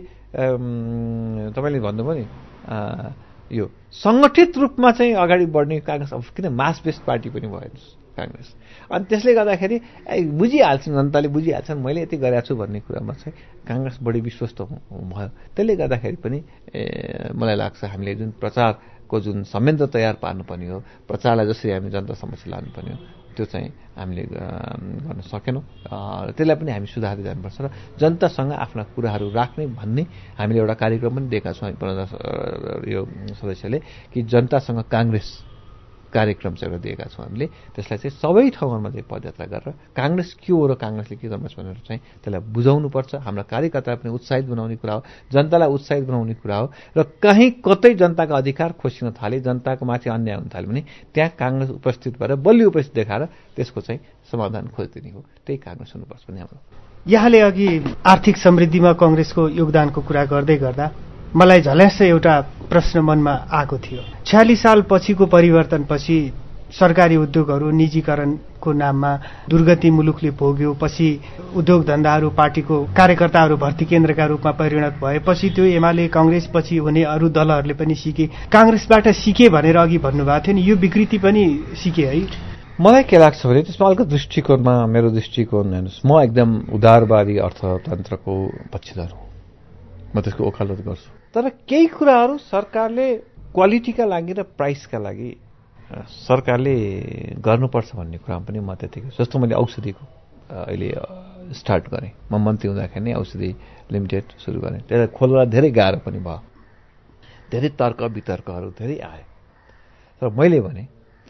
तपाईँले भन्नुभयो नि यो सङ्गठित रूपमा चाहिँ अगाडि बढ्ने काङ्ग्रेस, अब किन मास बेस्ड पार्टी पनि भयो काङ्ग्रेस। अनि त्यसले गर्दाखेरि बुझिहाल्छन्, जनताले बुझिहाल्छन् मैले यति गरेको छु भन्ने कुरामा चाहिँ काङ्ग्रेस बढी विश्वस्त भयो। त्यसले गर्दाखेरि पनि मलाई लाग्छ हामीले जुन प्रचार को जुन संयन्त्र तयार पार्नुपर्ने हो, प्रचारलाई जसरी हामी जनता समक्ष लानुपर्ने हो, त्यो चाहिँ हामीले गर्न सकेनौँ। त्यसलाई पनि हामी सुधार्दै जानुपर्छ र जनतासँग आफ्ना कुराहरू राख्ने भन्ने हामीले एउटा कार्यक्रम पनि दिएका छौँ यो सदस्यले कि जनतासँग काङ्ग्रेस कार्यक्रम चाहिँ एउटा दिएका छौँ हामीले। त्यसलाई चाहिँ सबै ठाउँहरूमा चाहिँ पदयात्रा गरेर काङ्ग्रेस के हो र काङ्ग्रेसले के गर्नुपर्छ भनेर चाहिँ त्यसलाई बुझाउनुपर्छ। हाम्रा कार्यकर्तालाई पनि उत्साहित बनाउने कुरा हो, जनतालाई उत्साहित बनाउने कुरा हो। र कहीँ कतै जनताका अधिकार खोसिन थाले, जनताको माथि अन्याय हुन थाल्यो भने त्यहाँ काङ्ग्रेस उपस्थित भएर बलियो उपस्थित देखाएर त्यसको चाहिँ समाधान खोजिदिने हो। त्यही काङ्ग्रेस हुनुपर्छ भने हाम्रो। यहाँले अघि आर्थिक समृद्धिमा काङ्ग्रेसको योगदानको कुरा गर्दै गर्दा मलाई झल्यास एउटा प्रश्न मनमा आएको थियो। छयालिस साल पछिको परिवर्तनपछि सरकारी उद्योगहरू निजीकरणको नाममा दुर्गति मुलुकले भोग्यो। पछि उद्योग धन्दाहरू पार्टीको कार्यकर्ताहरू भर्ती केन्द्रका रूपमा परिणत भएपछि त्यो एमाले काङ्ग्रेसपछि हुने अरू दलहरूले पनि सिके, काङ्ग्रेसबाट सिके भनेर अघि भन्नुभएको थियो नि, यो विकृति पनि सिके है? मलाई के लाग्छ भने त्यसमा अलिकति दृष्टिकोणमा मेरो दृष्टिकोण हेर्नुहोस्, म एकदम उदारवादी अर्थतन्त्रको पक्षधर हुँ, म त्यसको वकालत गर्छु। तर केही कुराहरू सरकारले क्वालिटीका लागि र प्राइसका लागि सरकारले गर्नुपर्छ भन्ने कुरामा पनि म त्यतिकै। जस्तो मैले औषधिको अहिले स्टार्ट गरेँ, म मन्त्री हुँदाखेरि नै औषधि लिमिटेड सुरु गरेँ। त्यसलाई खोल्न धेरै गाह्रो पनि भयो, धेरै तर्क वितर्कहरू धेरै आए। तर मैले भने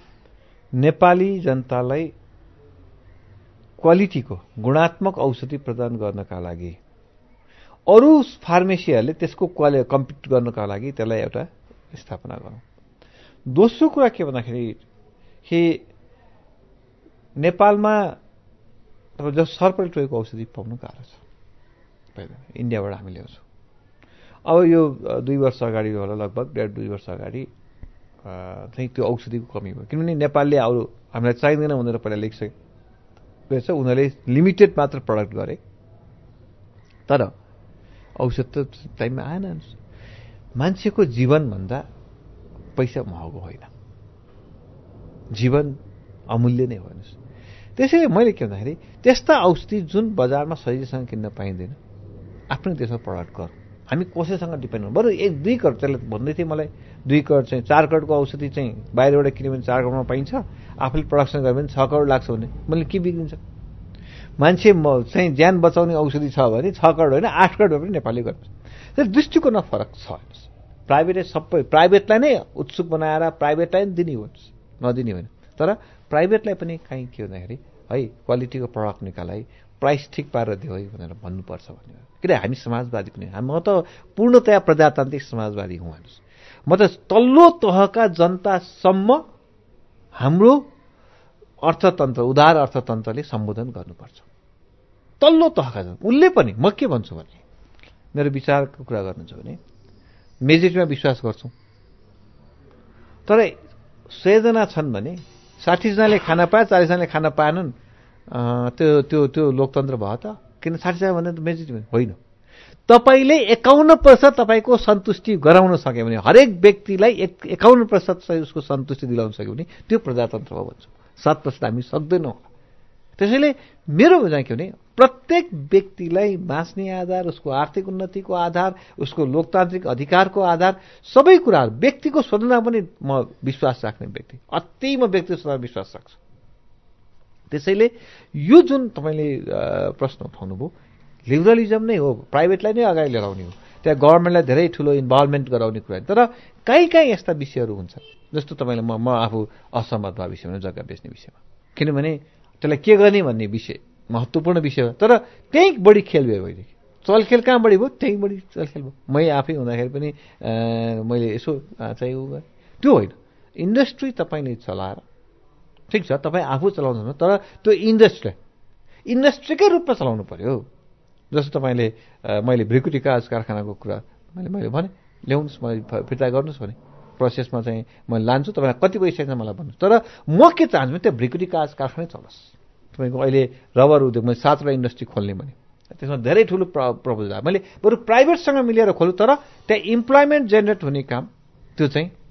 नेपाली जनतालाई क्वालिटीको गुणात्मक औषधि प्रदान गर्नका लागि अरू फार्मेसीहरूले त्यसको क्वालि कम्पिट गर्नका लागि त्यसलाई एउटा स्थापना गरौँ। दोस्रो कुरा के भन्दाखेरि कि नेपालमा तपाईँ जस्तो सर्पल टोयको औषधि पाउनु गाह्रो छ, इन्डियाबाट हामी ल्याउँछौँ। अब यो दुई वर्ष अगाडि होला, लगभग डेढ दुई वर्ष अगाडि चाहिँ त्यो औषधिको कमी भयो, किनभने नेपालले अरू हामीलाई चाहिँदैन भनेर पहिला लेखिसके रहेछ। उनीहरूले लिमिटेड मात्र प्रडक्ट गरे, तर औषध त टाइममा आएन। मान्छेको जीवनभन्दा पैसा महँगो होइन, जीवन अमूल्य नै हो। त्यसैले मैले के भन्दाखेरि त्यस्ता औषधि जुन बजारमा सजिलोसँग किन्न पाइँदैन, आफ्नो देशमा प्रडक्ट गर। हामी कसैसँग डिपेन्ड हुनु, बरु एक दुई करोड, त्यसले भन्दै थिएँ मलाई दुई करोड चाहिँ चार करोडको औषधि चाहिँ बाहिरबाट किन्यो भने चार करोडमा पाइन्छ, आफूले प्रडक्सन गर्यो भने छ करोड लाग्छ भने मैले के बिग्रिन्छ? मान्छे चाहिँ ज्यान बचाउने औषधि छ भने छ करोड होइन आठ करोड पनि नेपालले गर्छ। तर दृष्टिकोणमा फरक छ। प्राइभेटले सबै प्राइभेटलाई नै उत्सुक बनाएर प्राइभेटलाई नै दिने हुन्छ, नदिने होइन। तर प्राइभेटलाई पनि कहीँ के भन्दाखेरि है क्वालिटीको प्रडक्ट निकाल है, प्राइस ठिक पारेर दियो है भनेर भन्नुपर्छ भन्ने। किन हामी समाजवादी पनि, म त पूर्णतया प्रजातान्त्रिक समाजवादी हुँ। हेर्नुहोस्, म त तल्लो तहका जनतासम्म हाम्रो अर्थतन्त्र, उदार अर्थतन्त्रले सम्बोधन गर्नुपर्छ। तल्लो तहका जन उसले पनि, म के भन्छु भने मेरो विचारको कुरा गर्नु छ भने मेजोरिटीमा विश्वास गर्छौँ। तर सयजना छन् भने साठीजनाले खाना पाए, चालिसजनाले खाना पाएनन्, त्यो त्यो त्यो लोकतन्त्र भयो त? किन साठीजना भन्दा त मेजोरिटी होइन। तपाईँले एकाउन्न प्रतिशत तपाईँको सन्तुष्टि गराउन सक्यो भने, हरेक व्यक्तिलाई एक एकाउन्न प्रतिशत उसको सन्तुष्टि दिलाउन सक्यो भने त्यो प्रजातन्त्र हो भन्छु। सात प्रतिशत हामी सक्दैनौँ। त्यसैले मेरो बुझाइ के भने प्रत्येक व्यक्तिलाई बाँच्ने आधार, उसको आर्थिक उन्नतिको आधार, उसको लोकतान्त्रिक अधिकारको आधार, सबै कुराहरू, व्यक्तिको स्वतन्त्रता पनि म विश्वास राख्ने व्यक्ति, अति म व्यक्तिको स्वतन्त्रता विश्वास राख्छु। त्यसैले यो जुन तपाईँले प्रश्न उठाउनु भयो, लिबरलिजम नै हो, प्राइभेटलाई नै अगाडि ल्याउने हो, त्यहाँ गभर्मेन्टलाई धेरै ठुलो इन्भल्भमेन्ट गराउने कुरा। तर कहीँ कहीँ यस्ता विषयहरू हुन्छन्, जस्तो तपाईँले म म आफू असहमत भएको विषयमा, जग्गा बेच्ने विषयमा, किनभने त्यसलाई के गर्ने भन्ने विषय महत्त्वपूर्ण विषय हो। तर त्यहीँ बढी खेल भयो भइदेखि, चलखेल कहाँ बढी भयो, त्यहीँ बढी चलखेल भयो। मै आफै हुँदाखेरि पनि मैले यसो चाहिँ उ गरेँ, त्यो होइन। इन्डस्ट्री तपाईँले चलाएर, ठिक छ तपाईँ आफू चलाउनु, तर त्यो इन्डस्ट्रीलाई इन्डस्ट्रीकै रूपमा चलाउनु पर्यो। जस्तो तपाईँले मैले भ्रिकुटी कागज कारखानाको कुरा मैले मैले भने ल्याउनुहोस्, मलाई फिर्ता गर्नुहोस् भने प्रोसेसमा चाहिँ मैले लान्छु, तपाईँलाई कति पैसा छ मलाई भन्नुहोस्। तर म के चाहन्छु भने त्यो भ्रिकुटी कागज कारखानै चलोस्। तपाईँको अहिले रबर उद्योग मैले सातवटा इन्डस्ट्री खोल्ने भने त्यसमा धेरै ठुलो प्र प्रपोजल आयो। मैले बरु प्राइभेटसँग मिलेर खोल्छु, तर त्यहाँ इम्प्लोइमेन्ट जेनेरेट हुने काम त्यो चाहिँ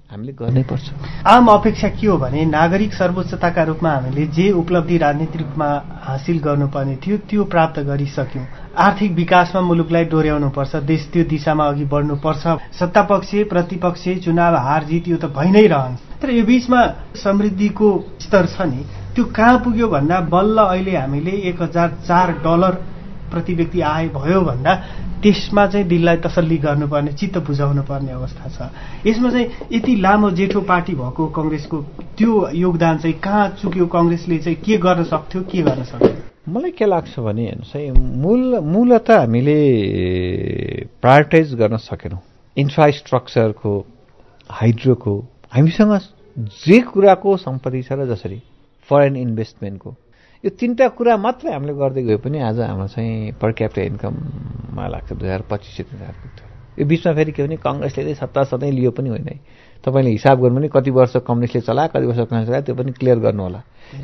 हामीले गर्नै पर्छ। आम अपेक्षा के हो भने नागरिक सर्वोच्चताका रूपमा हामीले जे उपलब्धि राजनीतिक रूपमा हासिल गर्नुपर्ने थियो त्यो प्राप्त गरिसक्यौँ। आर्थिक विकासमा मुलुकलाई डोर्याउनुपर्छ, देश त्यो दिशामा अघि बढ्नुपर्छ। सत्तापक्ष प्रतिपक्ष चुनाव हार जित यो त भइ नै रहन्छ, तर यो बीचमा समृद्धिको स्तर छ नि, त्यो कहाँ पुग्यो भन्दा बल्ल अहिले हामीले एक हजार चार डलर प्रति व्यक्ति आय भयो भन्दा त्यसमा चाहिँ दिललाई तसल्ली गर्नुपर्ने, चित्त बुझाउनु पर्ने अवस्था छ। यसमा चाहिँ यति लामो जेठो पार्टी भएको कांग्रेसको त्यो योगदान चाहिँ कहाँ चुक्यो? कांग्रेसले चाहिँ के गर्न सक्थ्यो, के गर्न सक्थ्यो? मलाई के लाग्छ भने हेर्नुहोस् है, मूल मूलतः हामीले प्रायोरिटाइज गर्न सकेनौँ। इन्फ्रास्ट्रक्चरको, हाइड्रोको, हामीसँग जे कुराको सम्पत्ति छ र जसरी फरेन इन्भेस्टमेन्टको, यो तीनटा कुरा मात्रै हामीले गर्दै गए पनि आज हाम्रो चाहिँ पर क्यापिटा इन्कममा लाग्छ दुई हजार पच्चिस सय तीन हजार पुग्थ्यो। यो बिचमा फेरि के भने काङ्ग्रेसले सत्ता सधैँ लियो पनि होइन है। तपाईँले हिसाब गर्नु भने कति वर्ष कम्युनिस्टले चलायो, कति वर्ष काङ्ग्रेस चलायो, त्यो पनि क्लियर गर्नु होला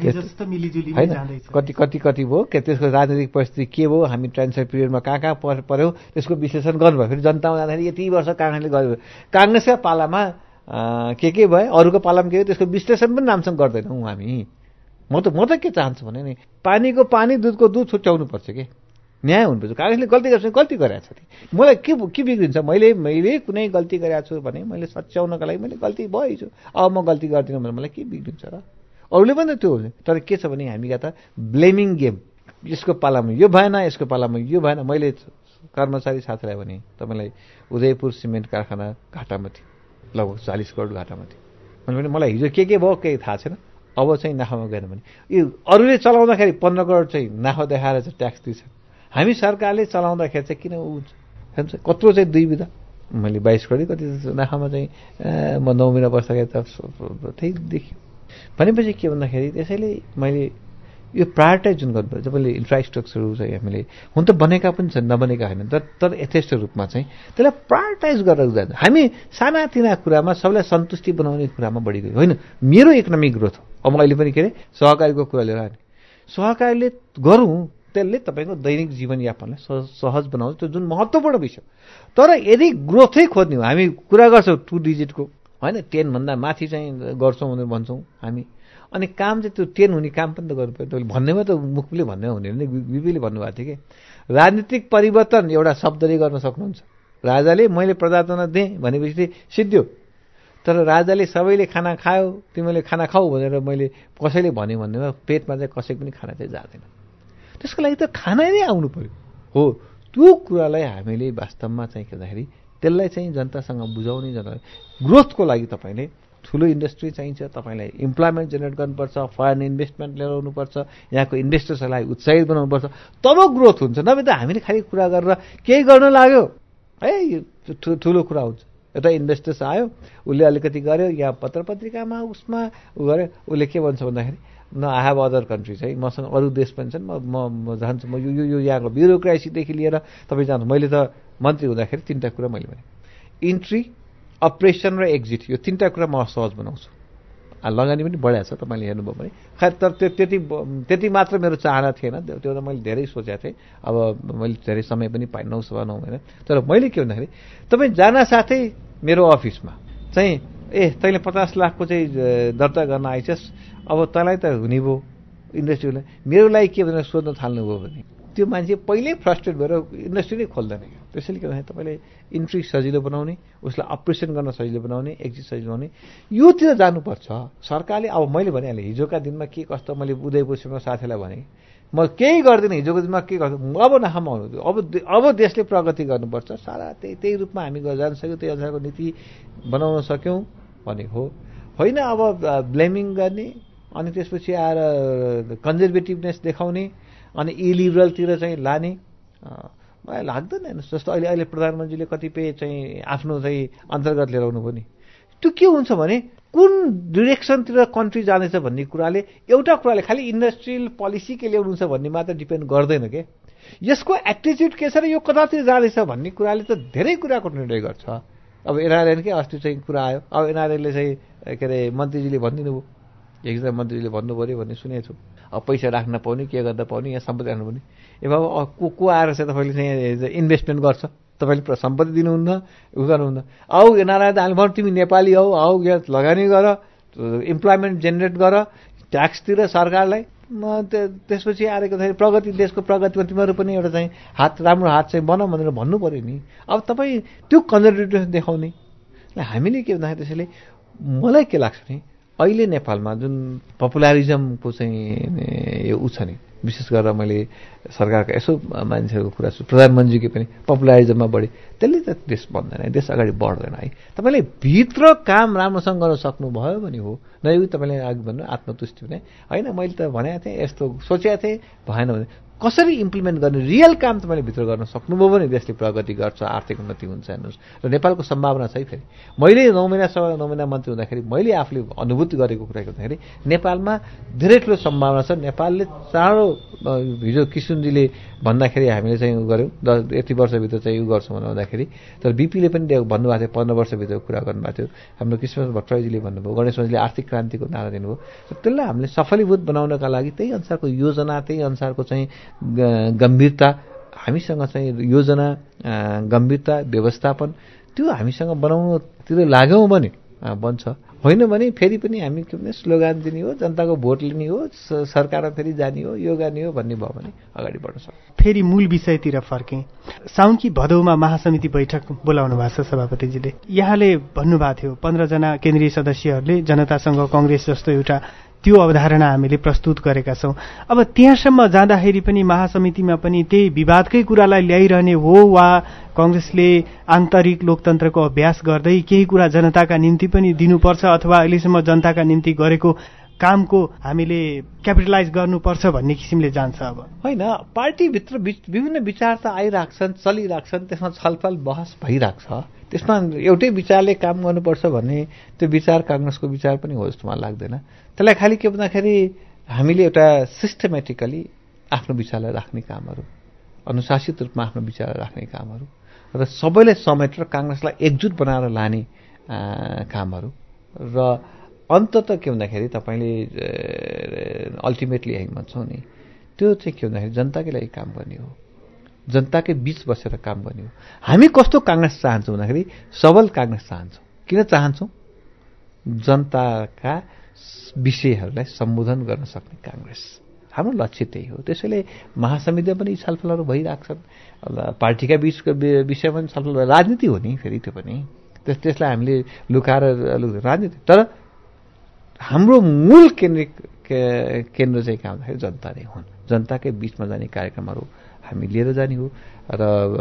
होइन। कति कति कति भयो के त्यसको राजनीतिक परिस्थिति के भयो, हामी ट्रान्जिसन पिरियडमा कहाँ कहाँ पर पऱ्यौँ, त्यसको विश्लेषण गर्नुभयो। फेरि जनतामा जाँदाखेरि यति वर्ष काङ्ग्रेसले गर्यो, काङ्ग्रेसका पालामा के के भयो, अरूको पालामा के हो, त्यसको विश्लेषण पनि राम्रोसँग गर्दैनौँ हामी। म त म त के चाहन्छु भने नि पानीको पानी, दुधको दुध छुट्याउनु पर्छ कि न्याय हुनुपर्छ। काङ्ग्रेसले गल्ती गर्छ, गल्ती गरेको छ। मलाई के के बिग्रिन्छ, मैले मैले कुनै गल्ती गरेको छु भने मैले सच्याउनका लागि मैले गल्ती भएछु, अब म गल्ती गर्दिनँ भने मलाई के बिग्रिन्छ र? अरूले पनि त त्यो हुन्छ। तर के छ भने हामीका त ब्लेमिङ गेम, यसको पालामा यो भएन, यसको पालामा यो भएन। मैले कर्मचारी साथीलाई भने तपाईँलाई उदयपुर सिमेन्ट कारखाना घाटामा थियो, लगभग चालिस करोड घाटामा थियो। मैले भने मलाई हिजो के के भयो केही थाहा छैन, अब चाहिँ नाफामा गएन भने यो अरूले चलाउँदाखेरि पन्ध्र करोड चाहिँ नाफा देखाएर चाहिँ ट्याक्स दिन्छ, हामी सरकारले चलाउँदाखेरि चाहिँ किन हुन्छ हेर्नु कत्रो चाहिँ दुई बिदा। मैले बाइस करोड कति नाफामा चाहिँ म नौ महिना बस्दाखेरि त त्यही देखियो। भनेपछि के भन्दाखेरि त्यसैले मैले यो प्रायोरिटाइज जुन गर्नुपर्छ, मैले इन्फ्रास्ट्रक्चरहरू चाहिँ हामीले हुन त बनेका पनि छन्, नबनेका होइन, तर तर यथेष्ट रूपमा चाहिँ त्यसलाई प्रायोरिटाइज गरेर जान्छ। हामी सानातिना कुरामा सबैलाई सन्तुष्टि बनाउने कुरामा बढी गयो होइन। मेरो इकोनोमिक ग्रोथ हो, अब म अहिले पनि के अरे सहकारीको कुरा लिएर आने, सहकारीले गरौँ, त्यसले तपाईँको दैनिक जीवनयापनलाई सहज बनाउँछ, त्यो जुन महत्त्वपूर्ण विषय। तर यदि ग्रोथै खोज्ने हो, हामी कुरा गर्छौँ टु डिजिटको होइन, टेनभन्दा माथि चाहिँ गर्छौँ भनेर भन्छौँ हामी, अनि काम चाहिँ त्यो टेन हुने काम पनि त गर्नु पऱ्यो। तपाईँले भन्नेमा त मुखले भन्ने हुने भने बिपीले भन्नुभएको थियो कि राजनीतिक परिवर्तन एउटा शब्दले गर्न सक्नुहुन्छ। राजाले मैले प्रजातन्त्र दिएँ भनेपछि सिद्धियो, तर राजाले सबैले खाना खायो, तिमीले खाना खाऊ भनेर मैले कसैले भन्यो भन्नेमा पेटमा चाहिँ कसैको पनि खाना चाहिँ जाँदैन। त्यसको लागि त खाना नै आउनु पऱ्यो हो। त्यो कुरालाई हामीले वास्तवमा चाहिँ के भन्दाखेरि त्यसलाई चाहिँ जनतासँग बुझाउने, जनता ग्रोथको लागि तपाईँले ठुलो इन्डस्ट्री चाहिन्छ, तपाईँलाई इम्प्लोइमेन्ट जेनेरेट गर्नुपर्छ, फरेन इन्भेस्टमेन्ट लिएर आउनुपर्छ, यहाँको इन्भेस्टर्सहरूलाई उत्साहित बनाउनुपर्छ, तब ग्रोथ हुन्छ। नभए त हामीले खालि कुरा गरेर केही गर्न लाग्यो है ठुलो कुरा हुन्छ। एउटा इन्भेस्टर्स आयो, उसले अलिकति गर्यो, यहाँ पत्र पत्रिकामा उसमा उ गर्यो, उसले के भन्छ भन्दाखेरि न आई हेभ अदर कन्ट्रिज है, मसँग अरू देश पनि छन्, म म जान्छु, म यो यो यहाँको ब्युरोक्रेसीदेखि लिएर तपाईँ जान्छु। मैले त मन्त्री हुँदाखेरि तिनवटा कुरा मैले भने, इन्ट्री, अपरेसन र एक्जिट, यो तिनवटा कुरा म सहज बनाउँछु। लगानी पनि बढाएको छ तपाईँले हेर्नुभयो भने। खैर तर त्यो त्यति त्यति मात्र मेरो चाहना थिएन, त्यो त मैले धेरै सोचेको थिएँ। अब मैले धेरै समय पनि पाएँ, नौ सभा नौ महिना। तर मैले के भन्दाखेरि तपाईँ जान साथै मेरो अफिसमा चाहिँ ए तैँले पचास लाखको चाहिँ दर्ता गर्न आइछस्, अब तँलाई त हुने भयो इन्डस्ट्रीलाई, मेरो लागि के भनेर सोध्न थाल्नुभयो भने त्यो मान्छे पहिल्यै फ्रस्ट्रेट भएर इन्डस्ट्री नै खोल्दैन क्या। त्यसैले के भन्दाखेरि तपाईँले इन्ट्री सजिलो बनाउने, उसलाई अपरेसन गर्न सजिलो बनाउने, एक्जिट सजिलो बनाउने, योतिर जानुपर्छ सरकारले। अब मैले भनिहालेँ हिजोका दिनमा के कस्तो, मैले उदयपुरमा साथीलाई भने म केही गर्दिनँ, हिजोको दिनमा के गर्छु, अब नाफामा आउनु, अब अब देशले प्रगति गर्नुपर्छ, सारा त्यही त्यही रूपमा हामी जान सक्यौँ, त्यही अनुसारको नीति बनाउन सक्यौँ भने हो होइन। अब ब्लेमिङ गर्ने अनि त्यसपछि आएर कन्जर्भेटिभनेस देखाउने अनि इलिबरलतिर चाहिँ लाने मलाई लाग्दैन। जस्तो अहिले अहिले प्रधानमन्त्रीले कतिपय चाहिँ आफ्नो चाहिँ अन्तर्गत लिएर आउनु पनि, त्यो के हुन्छ भने कुन डिरेक्सनतिर कन्ट्री जाँदैछ भन्ने कुराले, एउटा कुराले खालि इन्डस्ट्रियल पोलिसी के ल्याउनुहुन्छ भन्ने मात्र डिपेन्ड गर्दैन के, यसको एटिट्युड के छ र यो कतातिर जाँदैछ भन्ने कुराले त धेरै कुराको निर्णय गर्छ। अब एनआरएनकै अस्ति चाहिँ कुरा आयो, अब एनआरएनले चाहिँ के अरे मन्त्रीजीले भनिदिनु भयो, एकजना मन्त्रीले भन्नु पऱ्यो भन्ने सुनेको छु, अब पैसा राख्न पाउने, के गर्दा पाउने, यहाँ सम्पत्ति राख्नु पाउने। ए बाबु को को आएर चाहिँ तपाईँले चाहिँ इन्भेस्टमेन्ट गर्छ तपाईँले सम्पत्ति दिनुहुन्न, उ गर्नुहुन्न। आऊ नारायण हामीले भन्नु तिमी नेपाली हौ, आऊ यहाँ लगानी गर, इम्प्लोइमेन्ट जेनेरेट गर, ट्याक्स तिर सरकारलाई। म त्यसपछि आएर प्रगति देशको प्रगतिमा तिमीहरू पनि एउटा चाहिँ हात राम्रो हात चाहिँ बनाऊ भनेर भन्नु पऱ्यो नि। अब तपाईँ त्यो कन्जर्भेटिभ देखाउने हामीले के भन्दाखेरि त्यसैले मलाई के लाग्छ नि अहिले नेपालमा जुन पपुलारिजमको चाहिँ यो उ छ नि, विशेष गरेर मैले सरकारका यसो मान्छेहरूको कुरा छु, प्रधानमन्त्रीकै पनि पपुलारिजममा बढी, त्यसले त देश बन्दैन, देश अगाडि बढ्दैन है। तपाईँले भित्र काम राम्रोसँग गर्न सक्नुभयो भने हो, नयो तपाईँले अघि भन्नु आत्मतुष्टि हुने होइन, मैले त भनेको थिएँ यस्तो सोचेको थिएँ भएन भने कसरी इम्प्लिमेन्ट गर्ने, रियल काम तपाईँले भित्र गर्न सक्नुभयो भने देशले प्रगति गर्छ, आर्थिक उन्नति हुन्छ हेर्नुहोस्। र नेपालको सम्भावना छ है। फेरि मैले नौ महिनासम्म नौ महिना मन्त्री हुँदाखेरि मैले आफूले अनुभूति गरेको कुरा गर्दाखेरि नेपालमा धेरै ठुलो सम्भावना छ। नेपालले चाँडो हिजो किशुनजीले भन्दाखेरि हामीले चाहिँ उ गऱ्यौँ दस यति वर्षभित्र चाहिँ उ गर्छौँ भन्दाखेरि, तर बिपीले पनि भन्नुभएको थियो पन्ध्र वर्षभित्र कुरा गर्नुभएको थियो। हाम्रो कृष्ण भट्टराईजीले भन्नुभयो, गणेश मन्त्रीले आर्थिक क्रान्तिको नारा दिनुभयो। त्यसलाई हामीले सफलीभूत बनाउनका लागि त्यही अनुसारको योजना, त्यही अनुसारको चाहिँ गम्भीरता हामीसँग चाहिँ योजना, गम्भीरता, व्यवस्थापन त्यो हामीसँग बनाउनुतिर लाग्यौँ भने बन्छ, होइन भने फेरि पनि हामी के भने स्लोगान दिने हो, जनताको भोट लिने हो, सरकारमा फेरि जाने हो, यो गर्ने हो भन्ने भयो भने अगाडि बढ्न सक्छ। फेरि मूल विषयतिर फर्केँ। साउन कि भदौमा महासमिति बैठक बोलाउनु भएको छ सभापतिजीले। यहाँले भन्नुभएको थियो पन्ध्रजना केन्द्रीय सदस्यहरूले जनतासँग कङ्ग्रेस जस्तो एउटा त्यो अवधारणा हामीले प्रस्तुत गरेका छौँ। अब त्यहाँसम्म जाँदाखेरि पनि महासमितिमा पनि त्यही विवादकै कुरालाई ल्याइरहने हो वा कङ्ग्रेसले आन्तरिक लोकतन्त्रको अभ्यास गर्दै केही कुरा जनताका निम्ति पनि दिनुपर्छ अथवा अहिलेसम्म जनताका निम्ति गरेको कामको हामीले क्यापिटलाइज गर्नुपर्छ भन्ने किसिमले जान्छ? अब होइन, पार्टीभित्र विभिन्न विचार त आइराख्छन्, चलिराख्छन्, त्यसमा छलफल बहस भइरहेको छ। त्यसमा एउटै विचारले काम गर्नुपर्छ भन्ने त्यो विचार काङ्ग्रेसको विचार पनि हो जस्तो मलाई लाग्दैन। त्यसलाई खालि के भन्दाखेरि हामीले एउटा सिस्टमेटिकली आफ्नो विचारलाई राख्ने कामहरू, अनुशासित रूपमा आफ्नो विचारलाई राख्ने कामहरू र सबैलाई समेटेर काङ्ग्रेसलाई एकजुट बनाएर लाने कामहरू र अन्तत के भन्दाखेरि तपाईँले अल्टिमेटली यही भन्छौँ नि, त्यो चाहिँ के भन्दाखेरि जनताकै लागि काम गर्ने हो, जनताकै बीच बसेर काम गर्ने हो। हामी कस्तो काङ्ग्रेस चाहन्छौँ भन्दाखेरि सबल काङ्ग्रेस चाहन्छौँ। किन चाहन्छौँ? जनताका विषयहरूलाई सम्बोधन गर्न सक्ने काङ्ग्रेस हाम्रो लक्ष्य त्यही हो। त्यसैले महासमितिमा पनि छलफलहरू भइराख्छन्, पार्टीका बिचको विषयमा पनि छलफल, राजनीति हो नि फेरि त्यो पनि, त्यस त्यसलाई हामीले लुकाएर राजनीति। तर हाम्रो मूल केन्द्र केन्द्र चाहिँ कहाँ भन्दाखेरि जनता नै हुन्। जनताकै बिचमा जाने कार्यक्रमहरू हामी लिएर जाने हो र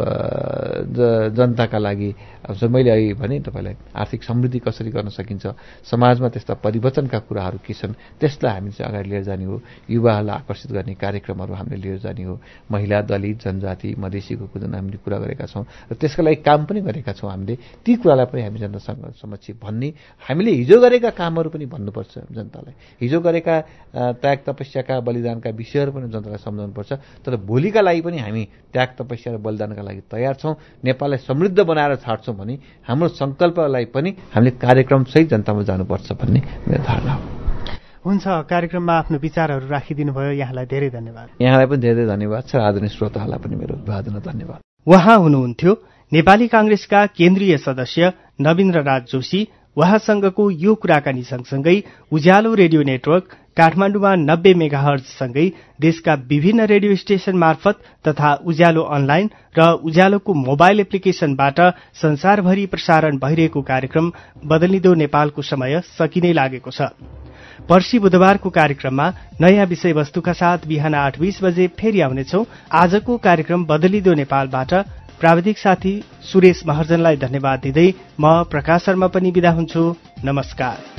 जनताका लागि मैले अघि भने तपाईँलाई आर्थिक समृद्धि कसरी गर्न सकिन्छ, समाजमा त्यस्ता परिवर्तनका कुराहरू के छन् त्यसलाई हामी चाहिँ अगाडि लिएर जाने हो। युवाहरूलाई आकर्षित गर्ने कार्यक्रमहरू हामीले लिएर जाने हो। महिला, दलित, जनजाति, मधेसीको जुन हामीले कुरा गरेका छौँ र त्यसका लागि काम पनि गरेका छौँ हामीले, ती कुरालाई पनि हामी जनतासँग समक्ष भन्ने, हामीले हिजो गरेका कामहरू पनि भन्नुपर्छ जनतालाई। हिजो गरेका त्याग तपस्याका बलिदानका विषयहरू पनि जनतालाई सम्झाउनुपर्छ। तर भोलिका लागि पनि हामी त्याग तपस्या र बलिदानका लागि तयार छौँ। नेपाललाई समृद्ध बनाएर छाड्छौँ भने हाम्रो सङ्कल्पलाई पनि हामीले कार्यक्रमसहित जनतामा जानुपर्छ भन्ने मेरो धारणा हो। हुन्छ, कार्यक्रममा आफ्नो विचारहरू राखिदिनु भयो, यहाँलाई धेरै धन्यवाद। यहाँलाई पनि धेरै धन्यवाद छ, आदरणीय श्रोताहरूलाई पनि मेरो अभिवादन धन्यवाद। उहाँ हुनुहुन्थ्यो नेपाली काङ्ग्रेसका केन्द्रीय सदस्य नवीन्द्र राज जोशी। उहाँसँगको यो कुराकानी सँगसँगै उज्यालो रेडियो नेटवर्क काठमाडौँमा नब्बे मेगाहर्जसँगै देशका विभिन्न रेडियो स्टेशन मार्फत तथा उज्यालो अनलाइन र उज्यालोको मोबाइल एप्लिकेशनबाट संसारभरि प्रसारण भइरहेको कार्यक्रम बदलिँदो नेपालको समय सकिनै लागेको छ। पर्सि बुधबारको कार्यक्रममा नयाँ विषयवस्तुका साथ बिहान आठ बीस बजे फेरि आउनेछौ। आजको कार्यक्रम बदलिँदो नेपालबाट प्राविधिक साथी सुरेश महर्जनलाई धन्यवाद दिँदै म प्रकाश शर्मा पनि बिदा हुन्छु। नमस्कार।